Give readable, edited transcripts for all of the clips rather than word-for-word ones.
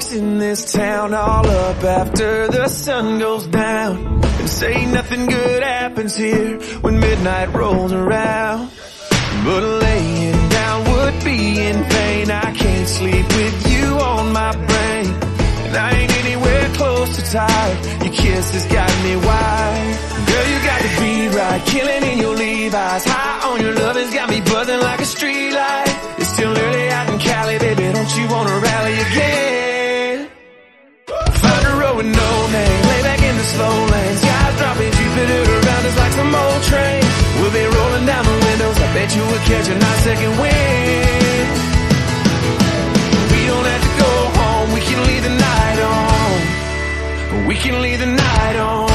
in this town all up after the sun goes down, and say nothing good happens here when midnight rolls around. But laying down would be in vain. I can't sleep with you on my brain, and I ain't anywhere close to tired. Your kiss has got me wild. Girl, you got the beat right, killing in your Levi's. High on your love has got me buzzing like a street light. It's still early out in Cali, baby, don't you wanna rally again? Find a road with no name, lay back in the slow lane. Skies dropping, Jupiter around us like some old train. We'll be rolling down the windows, I bet you will catch a nice second wind. We don't have to go home, we can leave the night on. We can leave the night on.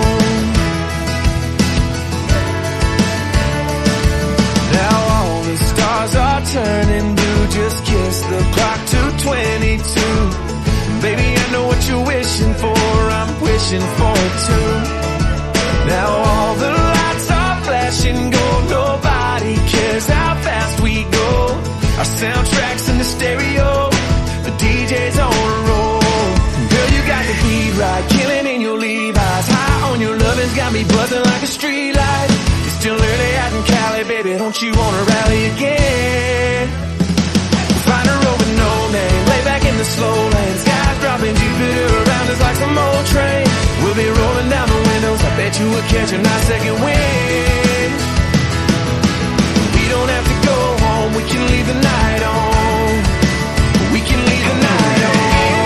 Now all the stars are turning blue, just kiss the clock to 22. Baby, I know what you're wishing for, I'm wishing for it too. Now all the lights are flashing gold, nobody cares how fast we go. Our soundtrack's in the stereo, the DJ's on a roll. Girl, you got the beat right, killing in your Levi's. High on your lovin's got me buzzing like a street light. It's still early out in Cali, baby, don't you wanna rally again? Find a road with no name, lay back in the slow lane. Skies dropping, Jupiter around us like some old train. We'll be rolling down the windows, I bet you will catch a nice second wind. We don't have to go home, we can leave the night on. We can leave the night on.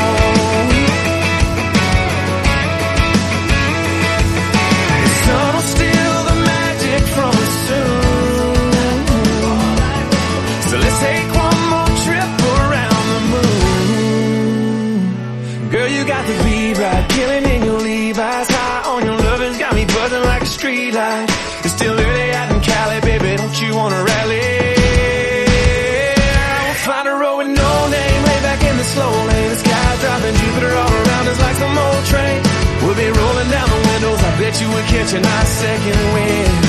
The sun will steal the magic from us soon, so let's take one more trip around the moon. Girl, you got the beat right, killing in your Levi's. High on your lovin's got me buzzing like a street light. It's still early out in Cali, baby, don't you wanna rally? We'll find a road with no name, lay back in the slow lane. The sky's dropping, Jupiter all around us like some old train. We'll be rolling down the windows, I bet you will catch a nice second wind.